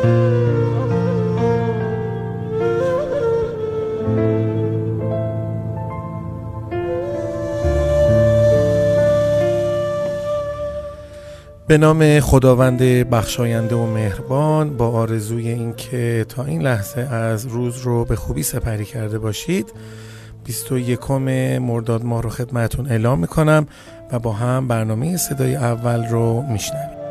به نام خداوند بخشاینده و مهربان، با آرزوی این که تا این لحظه از روز رو به خوبی سپری کرده باشید، 21 مرداد ماه رو خدمتون اعلام میکنم و با هم برنامه صدای اول رو میشنویم.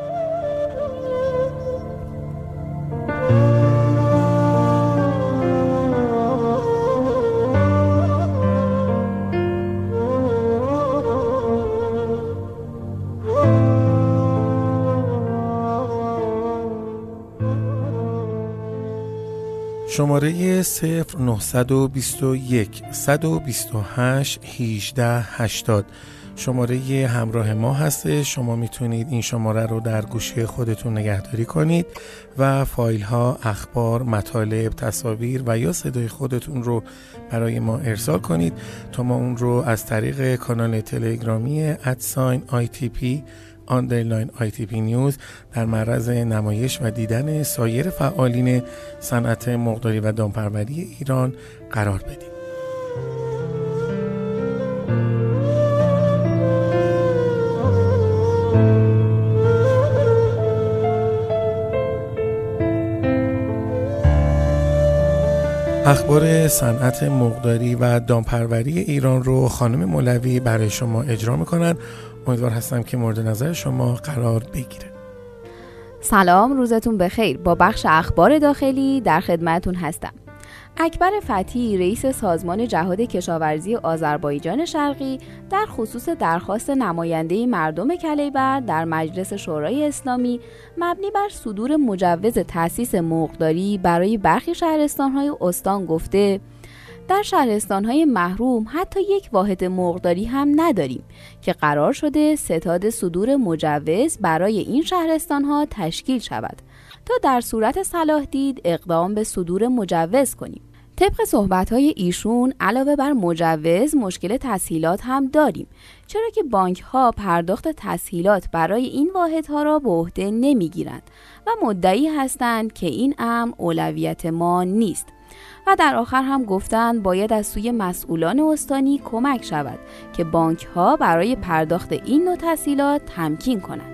شماره 0921 128 18 80 شماره همراه ما هست. شما میتونید این شماره رو در گوشی خودتون نگهداری کنید و فایل ها، اخبار، مطالب، تصاویر و یا صدای خودتون رو برای ما ارسال کنید تا ما اون رو از طریق کانال تلگرامی @ITP_ITP نیوز در معرض نمایش و دیدن سایر فعالین صنعت مرغداری و دامپروری ایران قرار بدیم. اخبار صنعت مرغداری و دامپروری ایران رو خانم مولوی برای شما اجرا میکنن. امیدوار هستم که مورد نظر شما قرار بگیره. سلام، روزتون بخیر. با بخش اخبار داخلی در خدمتون هستم. اکبر فتحی، رئیس سازمان جهاد کشاورزی آذربایجان شرقی، در خصوص درخواست نماینده مردم کلیبر در مجلس شورای اسلامی مبنی بر صدور مجوز تأسیس مرغداری برای برخی شهرستان‌های استان گفته در شهرستان‌های محروم حتی یک واحد مرغداری هم نداریم که قرار شده ستاد صدور مجوز برای این شهرستان‌ها تشکیل شود تا در صورت صلاح دید اقدام به صدور مجوز کنیم. طبق صحبت‌های ایشون علاوه بر مجوز مشکل تسهیلات هم داریم، چرا که بانک‌ها پرداخت تسهیلات برای این واحدها را به عهده نمی‌گیرند و مدعی هستند که این امر اولویت ما نیست. و در آخر هم گفتند باید از سوی مسئولان استانی کمک شود که بانک‌ها برای پرداخت این نوع تسهیلات تمکین کنند.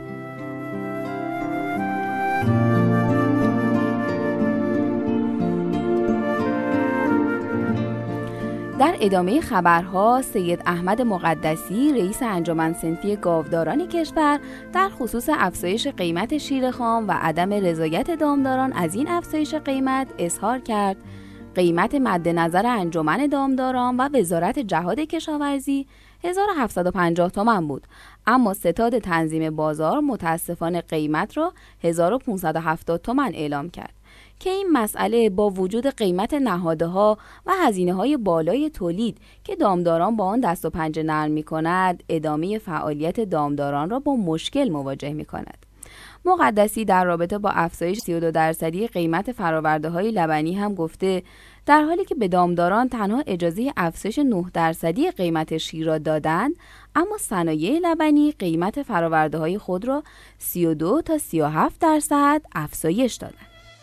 در ادامه خبرها، سید احمد مقدسی، رئیس انجمن صنفی گاوداران کشور، در خصوص افزایش قیمت شیر خام و عدم رضایت دامداران از این افزایش قیمت اظهار کرد قیمت مد نظر انجمن دامداران و وزارت جهاد کشاورزی 1750 تومان بود، اما ستاد تنظیم بازار متاسفانه قیمت را 1570 تومان اعلام کرد که این مسئله با وجود قیمت نهادها و هزینه‌های بالای تولید که دامداران با آن دست و پنجه نرم می‌کند، ادامه فعالیت دامداران را با مشکل مواجه می‌کند. مقدسی در رابطه با افزایش 32% قیمت فرآورده‌های لبنی هم گفته در حالی که به دامداران تنها اجازه افزایش 9% قیمت شیر را دادند، اما صنایع لبنی قیمت فرآورده‌های خود را 32 تا 37% افزایش دادند.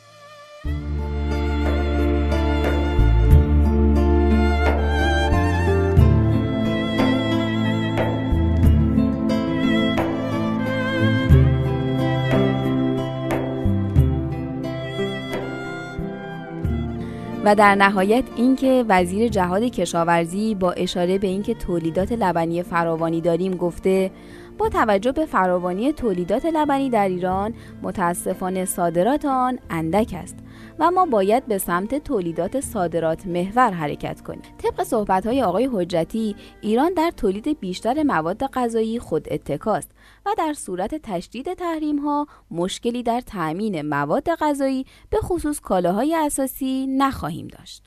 و در نهایت اینکه وزیر جهاد کشاورزی با اشاره به اینکه تولیدات لبنی فراوانی داریم گفته با توجه به فراوانی تولیدات لبنی در ایران متاسفانه صادرات آن اندک است و ما باید به سمت تولیدات صادرات محور حرکت کنیم. طبق صحبت‌های آقای حجتی، ایران در تولید بیشتر مواد غذایی خود اتکاست و در صورت تشدید تحریم‌ها مشکلی در تأمین مواد غذایی به خصوص کالاهای اساسی نخواهیم داشت.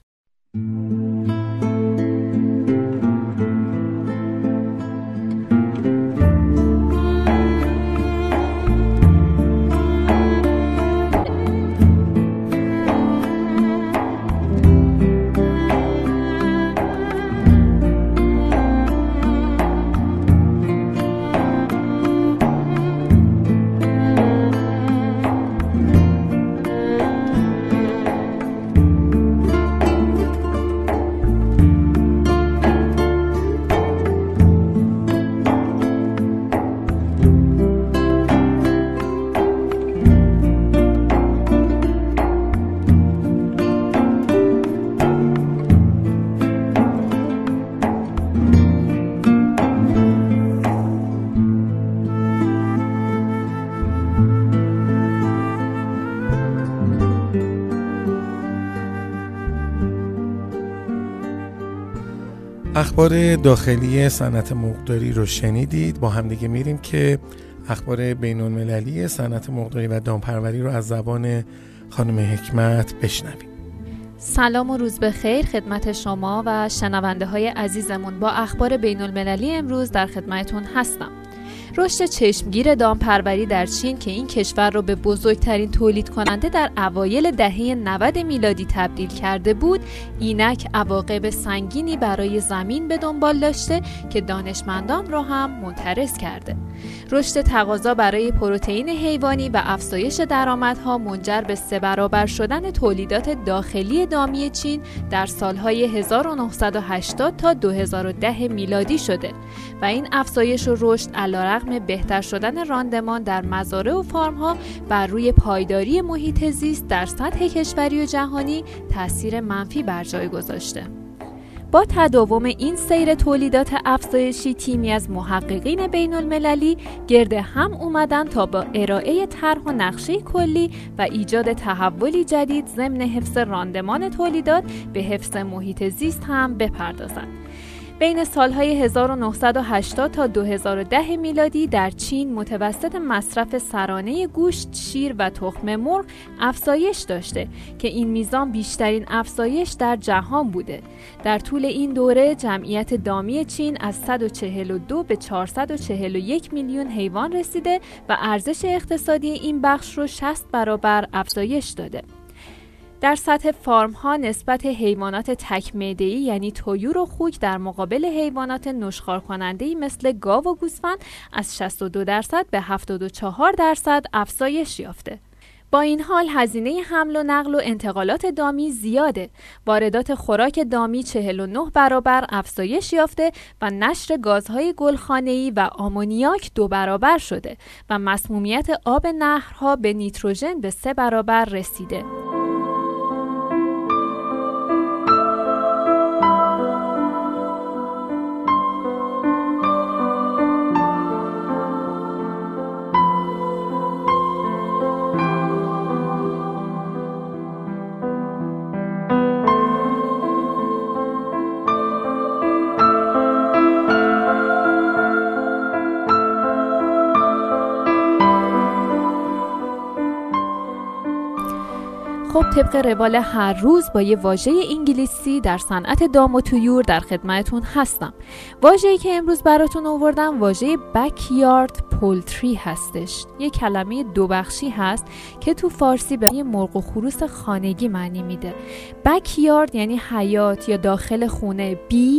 اخبار داخلی صنعت مرغداری رو شنیدید. با هم دیگه میریم که اخبار بین‌المللی صنعت مرغداری و دامپروری رو از زبان خانم حکمت بشنویم. سلام و روز بخیر خدمت شما و شنونده های عزیزمون. با اخبار بین‌المللی امروز در خدمتتون هستم. رشد چشمگیر دامپروری در چین که این کشور را به بزرگترین تولید کننده در اوایل دهه 90 میلادی تبدیل کرده بود، اینک عواقب سنگینی برای زمین به دنبال داشته که دانشمندان را هم منترس کرده. رشد تقاضا برای پروتئین حیوانی و افزایش درآمدها منجر به 3 برابر شدن تولیدات داخلی دامی چین در سالهای 1980 تا 2010 میلادی شده و این افزایش و رشد علیرغم بهتر شدن راندمان در مزارع و فارم‌ها بر روی پایداری محیط زیست در سطح کشوری و جهانی تأثیر منفی بر جای گذاشته. با تداوم این سیر تولیدات افزایشی، تیمی از محققین بین‌المللی گرد هم اومدن تا با ارائه طرح و نقشه کلی و ایجاد تحولی جدید ضمن حفظ راندمان تولیدات به حفظ محیط زیست هم بپردازند. بین سالهای 1980 تا 2010 میلادی در چین متوسط مصرف سرانه گوشت، شیر و تخم مرغ افزایش داشته که این میزان بیشترین افزایش در جهان بوده. در طول این دوره جمعیت دامی چین از 142 به 441 میلیون حیوان رسیده و ارزش اقتصادی این بخش رو 60 برابر افزایش داده. در سطح فارم ها نسبت حیوانات تک معده‌ای یعنی طیور و خوک در مقابل حیوانات نشخوار کننده‌ای مثل گاو و گوسفند از 62% به 74% افزایش یافته. با این حال هزینه حمل و نقل و انتقالات دامی زیاده. واردات خوراک دامی 49 برابر افزایش یافته و نشر گازهای گلخانه‌ای و آمونیاک 2 برابر شده و مسمومیت آب نهرها به نیتروژن به 3 برابر رسیده. خب طبق روال هر روز با یه واژه انگلیسی در صنعت دام و طیور در خدمتتون هستم. واژه‌ای که امروز براتون آوردم واژه بکیارد پولتری هستش. یه کلمه 2 بخشی هست که تو فارسی به مرغ و خروس خانگی معنی میده. بکیارد یعنی حیاط یا داخل خونه.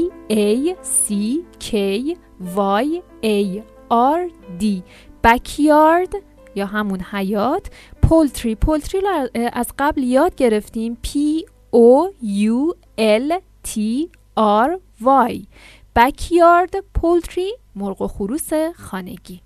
BACKYARD بکیارد یا همون حیاط. پولتری رو از قبل یاد گرفتیم. POULTRY بکیارد پولتری، مرغ و خروس خانگی.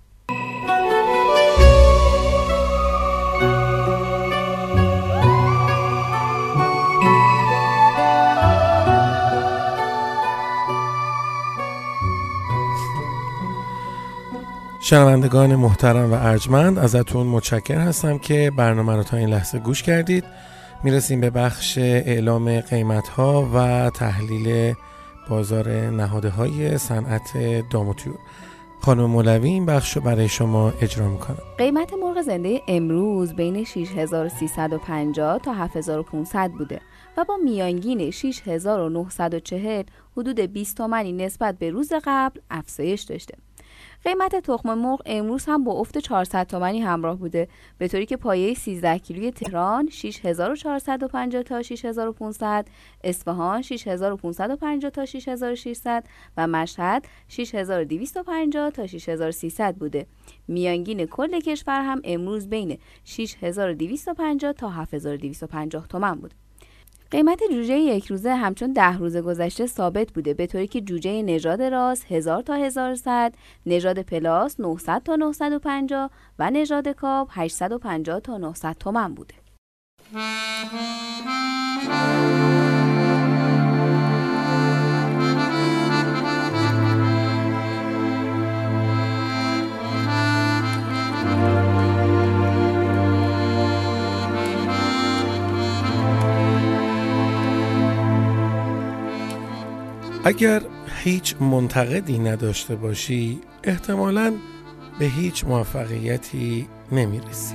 شنوندگان محترم و ارجمند، ازتون متشکر هستم که برنامه رو تا این لحظه گوش کردید. میرسیم به بخش اعلام قیمت‌ها و تحلیل بازار نهادهای صنعت دام و طیور. خانم مولوی این بخش رو برای شما اجرا میکنم. قیمت مرغ زنده امروز بین 6350 تا 7500 بوده و با میانگین 6940 حدود 20 تومانی نسبت به روز قبل افزایش داشته. قیمت تخم مرغ امروز هم با افت 400 تومانی همراه بوده، به طوری که پایه 13 کیلویی تهران 6450 تا 6500، اصفهان 6550 تا 6600 و مشهد 6250 تا 6300 بوده. میانگین کل کشور هم امروز بین 6250 تا 7250 تومان بود. قیمت جوجه یک روزه همچون 10 روز گذشته ثابت بوده، به طوری که جوجه نژاد راس 1000 تا 1100، نژاد پلاس 900 تا 950 و نژاد کاب 850 تا 900 تومان بوده. اگر هیچ منتقدی نداشته باشی احتمالاً به هیچ موفقیتی نمیرسی.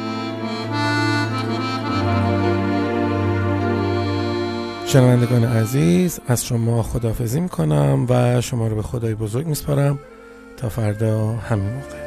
شنوندگان عزیز، از شما خداحافظی میکنم و شما رو به خدای بزرگ میسپارم تا فردا همین موقع.